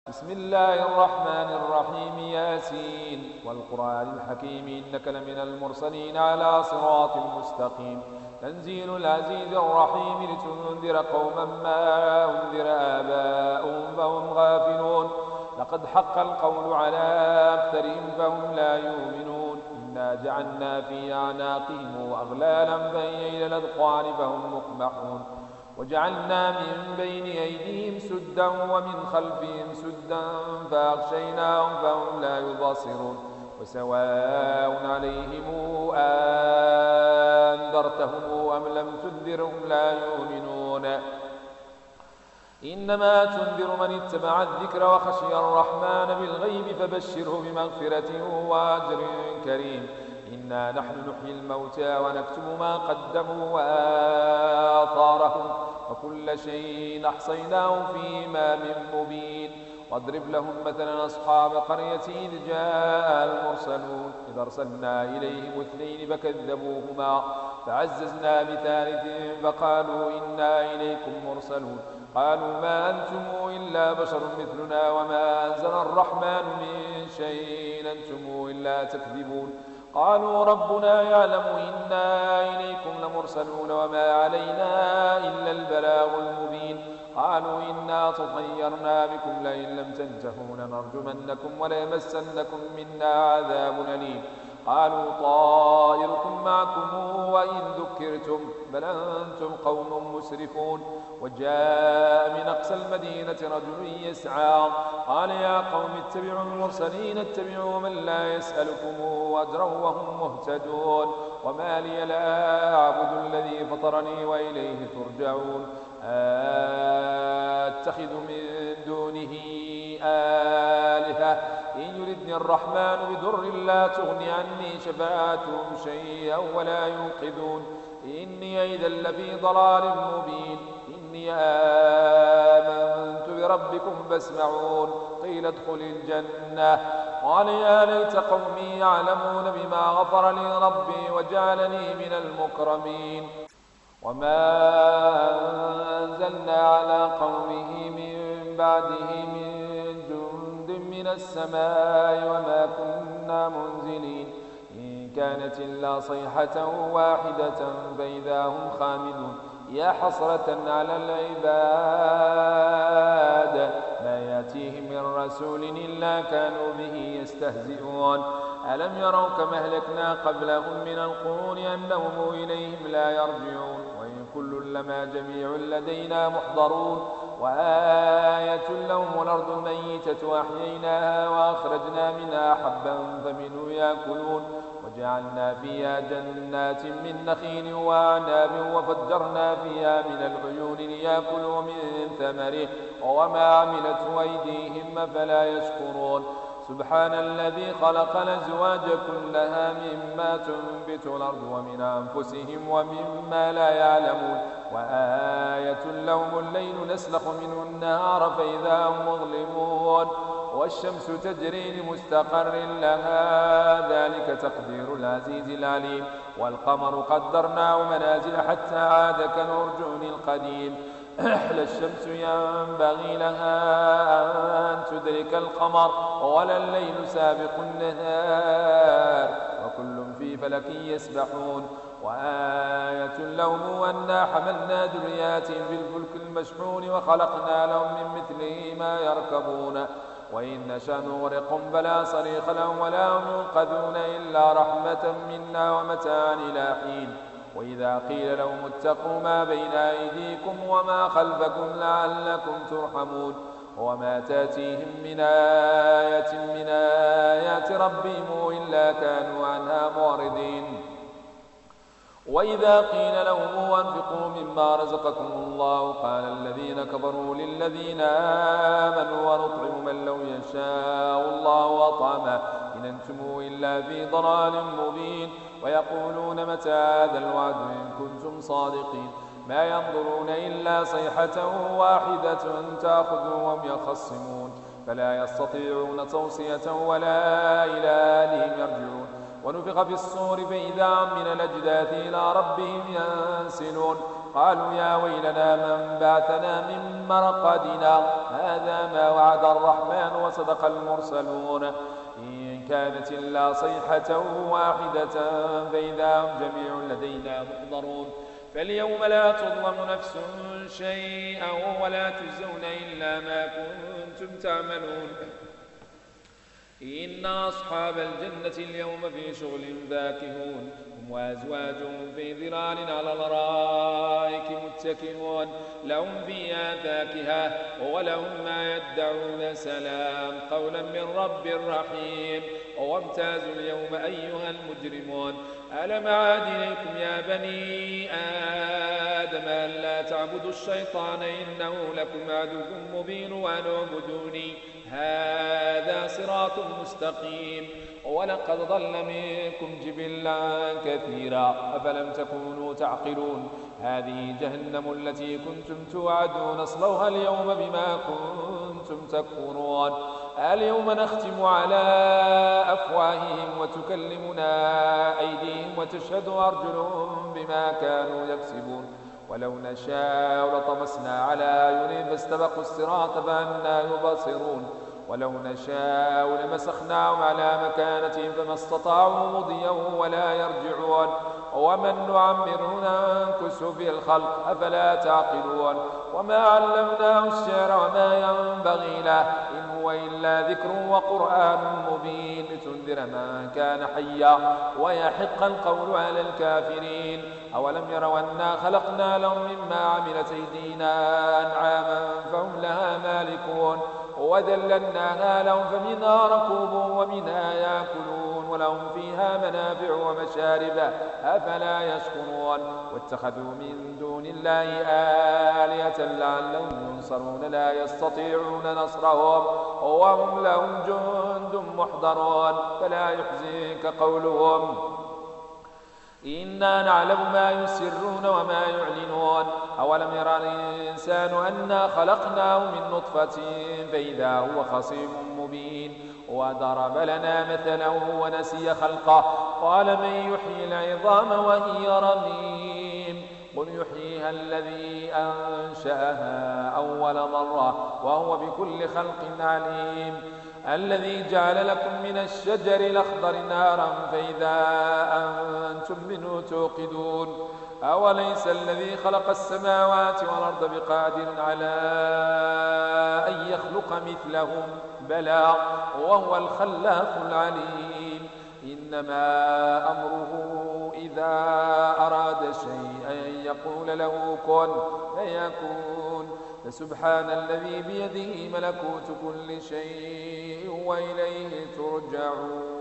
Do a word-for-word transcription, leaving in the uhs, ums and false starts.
بسم الله الرحمن الرحيم ياسين والقرآن الحكيم إنك لمن المرسلين على صراط مستقيم تنزيل العزيز الرحيم لتنذر قوما ما أنذر آباؤهم فهم غافلون لقد حق القول على أكثرهم فهم لا يؤمنون إنا جعلنا في أعناقهم أغلالا فهي إلى الأذقان فهم مقمحون وجعلنا من بين أيديهم سدا ومن خلفهم سدا فأغشيناهم فهم لا يبصرون وسواء عليهم أنذرتهم أم لم تنذرهم لا يؤمنون إنما تنذر من اتبع الذكر وخشي الرحمن بالغيب فبشره بمغفرة وأجر كريم إنا نحن نحيي الموتى ونكتب ما قدموا وآثارهم وكل شيء أحصيناه في إمام مبين واضرب لهم مثلا أصحاب قرية إذ جاء المرسلون إذ أرسلنا إليهم اثنين فكذبوهما فعززنا بثالث فقالوا إنا إليكم مرسلون قالوا ما أنتم إلا بشر مثلنا وما أنزل الرحمن من شيء أنتم إلا تكذبون قالوا ربنا يعلم إنا إليكم لمرسلون وما علينا إلا البلاغ المبين قالوا إنا تطيرنا بكم لئن لم تنتهوا لنرجمنكم وليمسنكم منا عذاب أليم قالوا طائركم معكم وإن ذكرتم بل أنتم قوم مسرفون وجاء من أقصى المدينة رجل يسعى قال يا قوم اتبعوا المرسلين اتبعوا من لا يسألكم أجرا وهم مهتدون وما لي لا أعبد الذي فطرني وإليه ترجعون أتخذ من دونه آلهة إن يردني الرحمن بضر لا تغني عني شفاعتهم شيئا ولا ينقذون إني إذا لفي ضلال مبين إني آمنت بربكم فاسمعون قيل ادخل الجنة قال يا ليت قومي يعلمون بما غفر لي ربي وجعلني من المكرمين وما أنزلنا على قومه من بعده من جند من السماء وما كنا منزلين إن كانت إلا صيحة واحدة فإذا هم خامدون يا حسرة على العباد ما يأتيهم من رسول إلا كانوا به يستهزئون ألم يروا كما أهلكنا قبلهم من القرون أنهم إليهم لا يرجعون وإن كل لما جميع لدينا محضرون وآية لهم الأرض الميتة أحييناها وأخرجنا منها حبا فمنه يأكلون وجعلنا فيها جنات من نخيل وأعناب وفجرنا فيها من العيون ليأكلوا من ثمره وما عملته أيديهم فلا يشكرون سبحان الذي خلق الأزواج كلها مما تنبت الأرض ومن أنفسهم ومما لا يعلمون وآية لهم الليل نسلخ منه النهار فإذا هم مظلمون والشمس تجري لمستقر لها ذلك تقدير العزيز العليم والقمر قدرناه منازل حتى عاد كالعرجون القديم أحلى الشمس ينبغي لها أن تدرك القمر ولا الليل سابق النهار وكل في فلك يسبحون وآية لهم أنا حملنا ذرياتهم في الفلك المشحون وخلقنا لهم من مثله ما يركبون وإن نشأ نغرقهم فلا صريخ لهم ولا هم ينقذون إلا رحمة منا ومتاعا إلى حين وإذا قيل لهم اتقوا ما بين أيديكم وما خلفكم لعلكم ترحمون وما تأتيهم من آية من آيات ربهم إلا كانوا عنها معرضين وإذا قيل لهم أنفقوا مما رزقكم الله قال الذين كفروا للذين آمنوا ونطعم من لو يشاء الله أطعمه إن أنتم إلا في ضلال مبين ويقولون متى هذا الوعد إن كنتم صادقين ما ينظرون إلا صيحة واحدة تأخذهم يخصمون فلا يستطيعون توصية ولا إلى أهلهم يرجعون ونفخ في الصور فإذا هم من الأجداث إلى ربهم ينسلون قالوا يا ويلنا من بعثنا من مرقدنا هذا ما وعد الرحمن وصدق المرسلون إن كانت إلا صيحة واحدة فإذا هم جميع لدينا محضرون فاليوم لا تظلم نفس شيئا ولا تجزون إلا ما كنتم تعملون إن أصحاب الجنة اليوم في شغل فاكهون هم وأزواجهم في ظلال على الأرائك متكئون لهم فيها فاكهة ولهم ما يدعون سلام قولا من رب رحيم وامتازوا اليوم أيها المجرمون ألم عاد إليكم يا بني آدم ألا تعبدوا الشيطان إنه لكم عدو مبين وأن اعبدوني هذا صراط مستقيم ولقد ضل منكم جبلا كثيرا أفلم تكونوا تعقلون هذه جهنم التي كنتم توعدون اصلوها اليوم بما كنتم تكفرون اليوم نختم على أفواههم وتكلمنا أيديهم وتشهد أرجلهم بما كانوا يكسبون ولو نشاء لطمسنا على أعينهم فاستبقوا الصراط فأنى يبصرون ولو نشاء لمسخناهم على مكانتهم فما استطاعوا مضيا ولا يرجعون ومن نعمره ننكسه في الخلق أفلا تعقلون وما علمناه الشعر وما ينبغي له إن هو إلا ذكر وقرآن مبين لتنذر من كان حيا ويحق القول على الكافرين أولم يروا أنا خلقنا لهم مما عملت أيدينا أنعاما فهم لها مالكون وذللناها لهم فمنها ركوبهم ومنها يأكلون ولهم فيها منافع ومشارب أفلا يشكرون واتخذوا من دون الله آلهة لعلهم ينصرون لا يستطيعون نصرهم وهم لهم جند محضرون فلا يحزنك قولهم إنا نعلم ما يسرون وما يعلنون أولم يرى الإنسان أنا خلقناه من نطفة فإذا هو خصيم مبين وضرب لنا مثله ونسي خلقه قال من يحيي العظام وهي رميم قل يحييها الذي أنشأها أول مرة وهو بكل خلق عليم الذي جعل لكم من الشجر الأخضر نارا فإذا أنتم منه توقدون أوليس الذي خلق السماوات والأرض بقادر على أن يخلق مثلهم بلى وهو الخلاق العليم إنما أمره إذا أراد شيئا يقول له كن فيكون فسبحان الذي بيده ملكوت كل شيء وإليه ترجعون